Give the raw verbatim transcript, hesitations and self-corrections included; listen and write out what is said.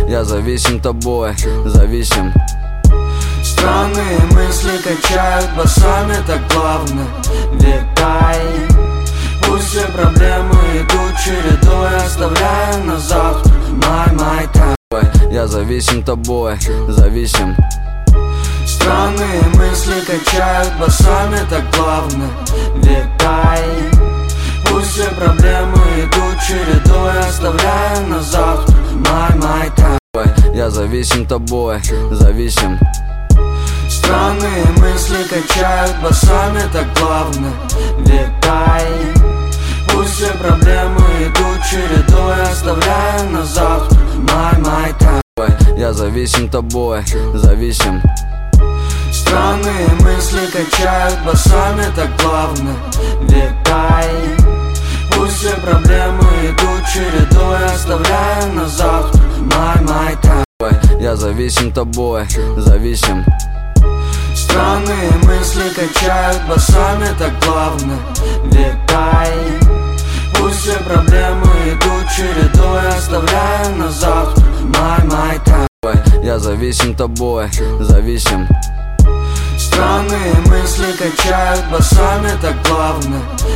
Я зависим тобой, зависим. Странные мысли качают басами, так плавно витай. Пусть все проблемы идут чередой, оставляя на завтра my, my time. Я зависим тобой, зависим. Странные мысли качают басами, так плавно витай. Пусть все проблемы идут чередой, оставляя на завтра my, my time. Я зависим тобой, зависим. Странные мысли качают басами, так плавно витай. Пусть все проблемы идут чередой, оставляя на завтра my, my time. Я зависим тобой, зависим. Странные мысли качают басами, так плавно витай. Пусть все проблемы идут чередой, оставляя на завтра my, my time. Я зависим тобой, зависим. Странные мысли качают басами, так плавно витай. Пусть все проблемы идут чередой, оставляя на завтра my, my time. Я зависим тобой, зависим. Странные мысли качают басами, так плавно